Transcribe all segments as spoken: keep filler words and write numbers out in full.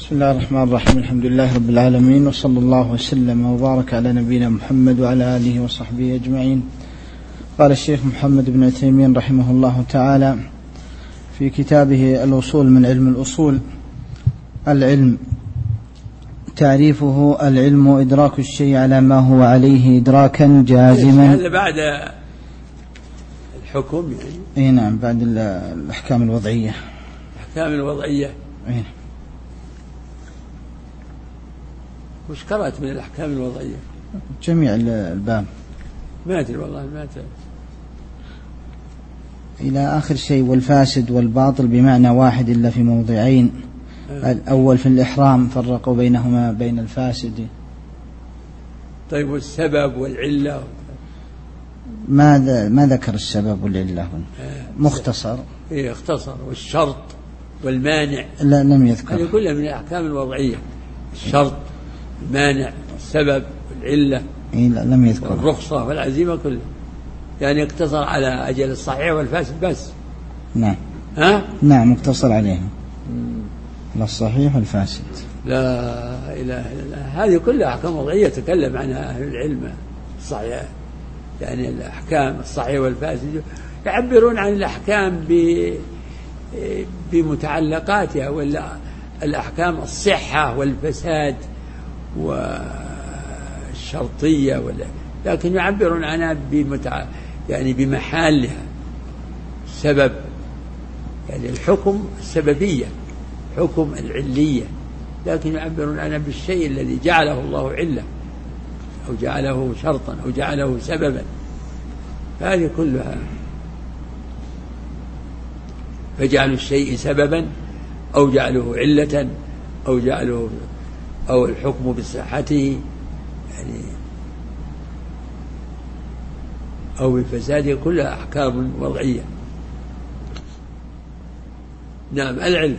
بسم الله الرحمن الرحيم. الحمد لله رب العالمين، وصلى الله وسلم وبارك على نبينا محمد وعلى آله وصحبه أجمعين. قال الشيخ محمد بن عثيمين رحمه الله تعالى في كتابه الأصول من علم الأصول: العلم تعريفه العلم إدراك الشيء على ما هو عليه إدراكا جازما. هذا بعد الحكم يعني؟ اي نعم، بعد الأحكام الوضعية. الأحكام الوضعية اي. وش قرأت من الأحكام الوضعية؟ جميع الباب. ما أدري والله، ما أدري. إلى آخر شيء: والفاسد والباطل بمعنى واحد إلا في موضعين. آه. الأول في الإحرام فرقوا بينهما بين الفاسد. طيب والسبب والعلة؟ ماذا ما ذكر السبب والعلة؟ آه. مختصر. إيه اختصر. والشرط والمانع لا، لم يذكر. هذه كلها من الأحكام الوضعية: الشرط، المانع، السبب، والعلة. إيه لا، لم يذكر. الرخصة والعزيمة كلها، يعني اقتصر على أجل الصحيح والفاسد بس. نعم. ها؟ نعم، اقتصر عليها على الصحيح والفاسد. لا إله إلا الله. هذه كلها أحكام وضعية تكلم عنها أهل العلم الصحيح، يعني الأحكام الصحيح والفاسد يعبرون عن الأحكام بمتعلقاتها، ولا الأحكام الصحة والفساد والشرطية، ولا لكن يعبرون عنها بمتع... يعني بمحلها. السبب يعني الحكم السببية، حكم العلية، لكن يعبرون عنها بالشيء الذي جعله الله علة أو جعله شرطا أو جعله سببا. هذه كلها فجعل الشيء سببا أو جعله علة أو جعله أو الحكم بصحته يعني أو بفساده، كلها أحكام وضعية. نعم. العلم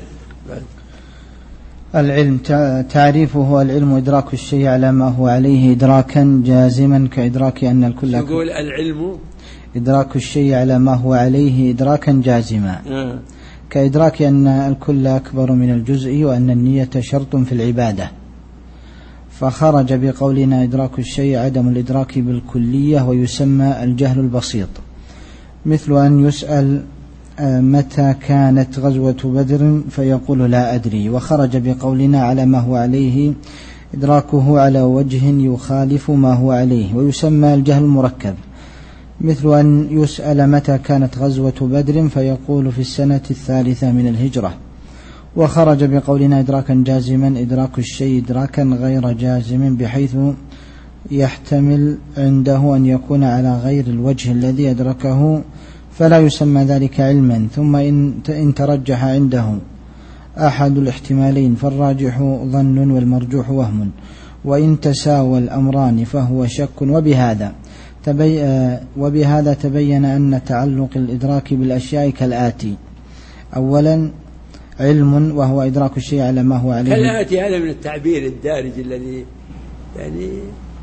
العلم تعريفه العلم إدراك الشيء على ما هو عليه إدراكا جازما، كإدراك أن الكل يقول العلم إدراك الشيء على ما هو عليه إدراكا جازما. آه. كإدراك أن الكل أكبر من الجزء، وأن النية شرط في العبادة. فخرج بقولنا إدراك الشيء عدم الإدراك بالكلية، ويسمى الجهل البسيط، مثل أن يسأل متى كانت غزوة بدر فيقول لا أدري. وخرج بقولنا على ما هو عليه إدراكه على وجه يخالف ما هو عليه، ويسمى الجهل المركب، مثل أن يسأل متى كانت غزوة بدر فيقول في السنة الثالثة من الهجرة. وخرج بقولنا إدراكا جازما إدراك الشيء إدراكا غير جازم، بحيث يحتمل عنده أن يكون على غير الوجه الذي أدركه، فلا يسمى ذلك علما. ثم إن ترجح عنده أحد الاحتمالين فالراجح ظن والمرجوح وهم، وإن تساوى الأمران فهو شك. وبهذا تبي وبهذا تبين أن تعلق الإدراك بالأشياء كالآتي: أولا علم وهو إدراك الشيء على ما هو عليه. كالآتي هذا من التعبير الدارج الذي يعني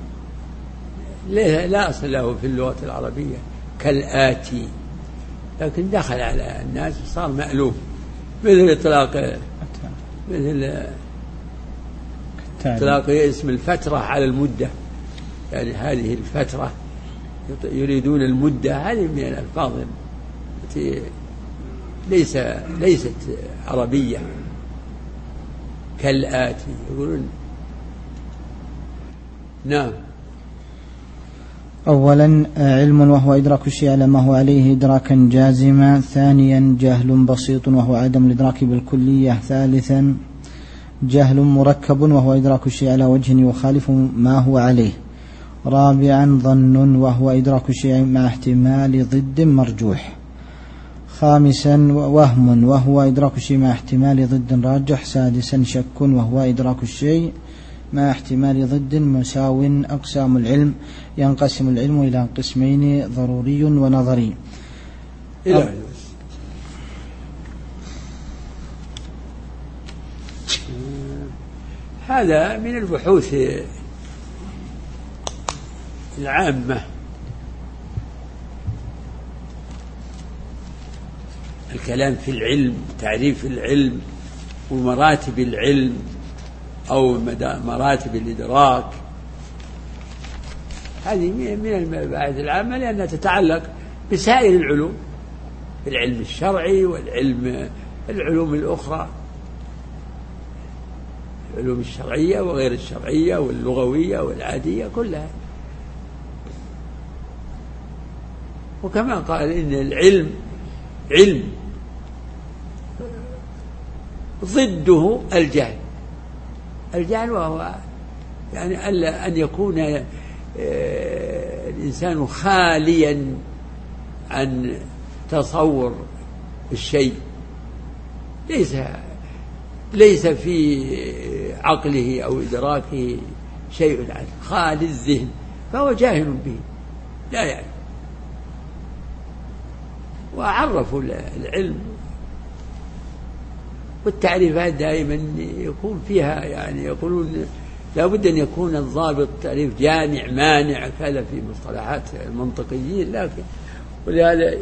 لا أصل له في اللغة العربية، كالآتي، لكن دخل على الناس صار مألوف، مثل إطلاق مثل إطلاق اسم الفترة على المدة، يعني هذه الفترة يريدون المدة. هذه من الألفاظ التي ليس ليست عربية. كالآتي يقولون. نعم. أولا علم وهو إدراك الشيء على ما هو عليه إدراكا جازما. ثانيا جهل بسيط وهو عدم الإدراك بالكلية. ثالثا جهل مركب وهو إدراك الشيء على وجه يخالف ما هو عليه. رابعا ظن وهو إدراك الشيء مع احتمال ضد مرجوح. خامسا وهم وهو إدراك الشيء مع احتمال ضد راجح. سادسا شك وهو إدراك الشيء مع احتمال ضد مساو. أقسام العلم: ينقسم العلم إلى قسمين: ضروري ونظري. إلى هذا من البحوث العامة، الكلام في العلم، تعريف العلم ومراتب العلم أو مراتب الإدراك، هذه من المباحث العامة لأنها تتعلق بسائر العلوم، العلم الشرعي والعلم العلوم الأخرى، العلوم الشرعية وغير الشرعية واللغوية والعادية كلها. وكما قال إن العلم علم ضده الجهل، الجهل وهو يعني ألا أن يكون الإنسان خاليا عن تصور الشيء، ليس ليس في عقله أو إدراكه شيء عنه، خالي الذهن، فهو جاهل به لا يعلم. وعرفوا العلم والتعريفات دائما يكون فيها يعني يقولون لا بد أن يكون الضابط تعريف جامع مانع كذا في مصطلحات المنطقيين، لكن ولهذا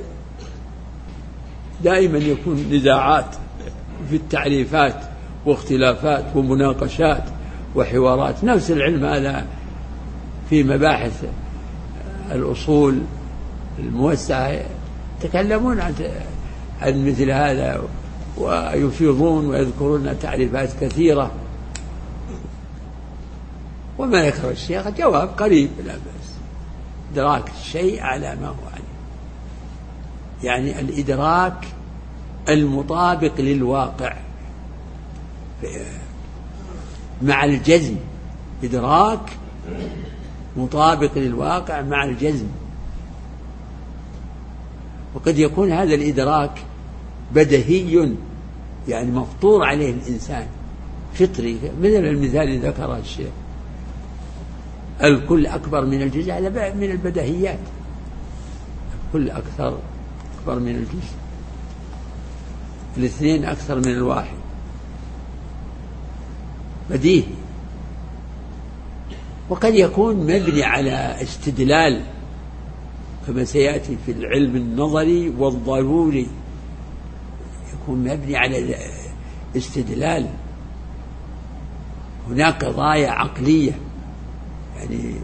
دائما يكون نزاعات في التعريفات واختلافات ومناقشات وحوارات. نفس العلم هذا في مباحث الأصول الموسعة يتكلمون عن عن مثل هذا ويفيضون ويذكرون تعريفات كثيرة. وما ذكر الشيخ جواب قريب لا بأس، إدراك الشيء على ما هو عليه، يعني الإدراك المطابق للواقع مع الجزم، إدراك مطابق للواقع مع الجزم. وقد يكون هذا الإدراك بدهي يعني مفطور عليه الإنسان فطري، مثل المثال اللي ذكره الشيخ الكل أكبر من الجزء، هذا من البدهيات، الكل أكثر أكبر من الجزء، الاثنين أكثر من الواحد، بديهي. وقد يكون مبني على استدلال كما سيأتي في العلم النظري والضروري، يكون مبني على استدلال، هناك قضايا عقلية يعني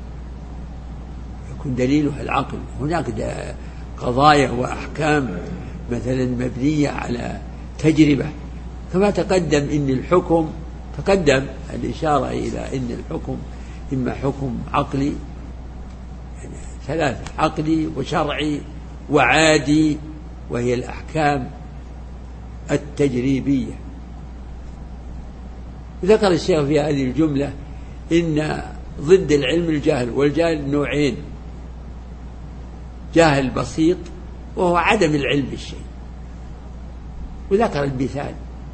يكون دليلها العقل، هناك قضايا وأحكام مثلا مبنية على تجربة، كما تقدم إن الحكم تقدم الإشارة إلى إن الحكم إما حكم عقلي يعني ثلاثة، عقلي وشرعي وعادي، وهي الأحكام التجريبية. ذكر الشيخ في هذه الجملة إن ضد العلم الجهل، والجهل نوعين، جاهل بسيط وهو عدم العلم بالشيء، وذكر المثال،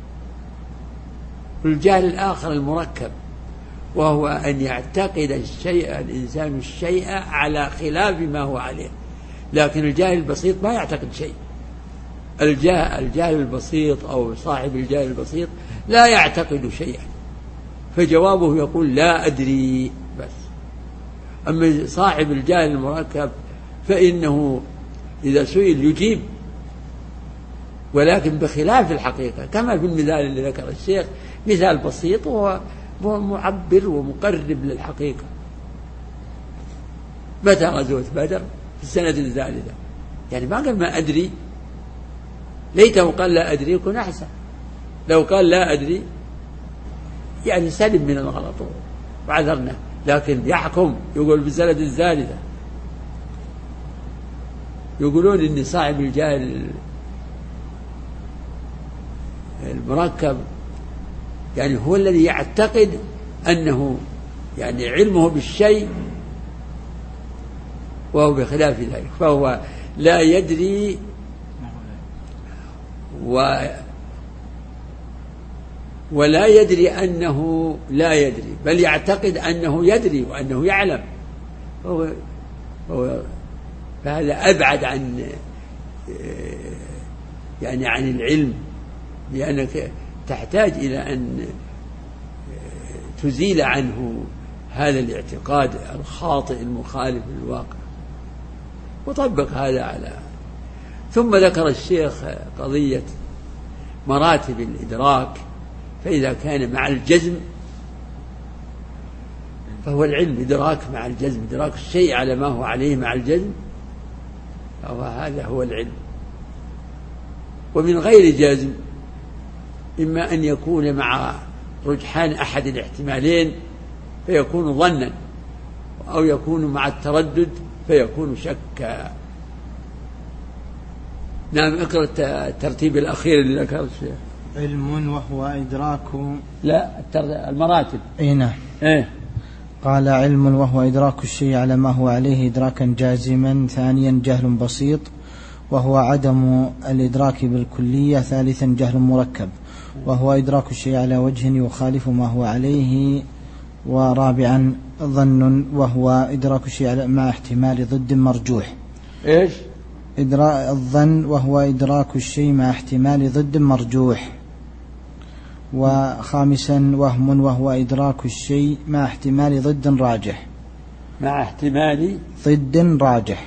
والجهل الآخر المركب وهو أن يعتقد الشيء الإنسان الشيء على خلاف ما هو عليه، لكن الجاهل البسيط ما يعتقد شيء. الجاهل البسيط أو صاحب الجاهل البسيط لا يعتقد شيئا، فجوابه يقول لا أدري بس. أما صاحب الجاهل المركب فإنه إذا سئل يجيب، ولكن بخلاف الحقيقة، كما في المثال اللي ذكر الشيخ، مثال بسيط وهو معبر ومقرب للحقيقة. متى غزوة بدر؟ في السنة الثالثة، يعني ما قال ما أدري، ليته قال لا أدري يكون أحسن. لو قال لا أدري يعني سلم من الغلط وعذرنا، لكن يحكم يقول بالسنة الثالثة. يقولون إن صاحب الجاهل المركب يعني هو الذي يعتقد أنه يعني علمه بالشيء وهو بخلاف ذلك، فهو لا يدري و ولا يدري أنه لا يدري، بل يعتقد أنه يدري وأنه يعلم، فهو فهو فهذا أبعد عن يعني عن العلم، لأنك تحتاج إلى أن تزيل عنه هذا الاعتقاد الخاطئ المخالف للواقع، وطبق هذا على. ثم ذكر الشيخ قضية مراتب الإدراك، فإذا كان مع الجزم فهو العلم إدراك مع الجزم، إدراك الشيء على ما هو عليه مع الجزم، فهو هذا هو العلم. ومن غير جزم إما أن يكون مع رجحان أحد الاحتمالين فيكون ظنا، أو يكون مع التردد فيكون شكا. نعم، اقرأ الترتيب الأخير اللي ذكرت فيه. علم وهو إدراك، لا المراتب. اي نعم. إيه؟ قال علم وهو إدراك الشيء على ما هو عليه إدراكا جازما. ثانيا جهل بسيط وهو عدم الإدراك بالكلية. ثالثا جهل مركب وهو إدراك الشيء على وجه يخالف ما هو عليه. ورابعا ظن وهو إدراك الشيء مع احتمال ضد مرجوح. إيش؟ إدراك الظن وهو إدراك الشيء مع احتمال ضد مرجوح. وخامسا وهم وهو إدراك الشيء مع احتمال ضد راجح. مع احتمال ضد راجح.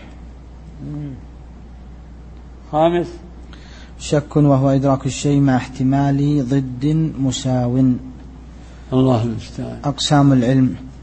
خامس شك وهو إدراك الشيء مع احتمال ضد مساو. الله المستعان. أقسام العلم: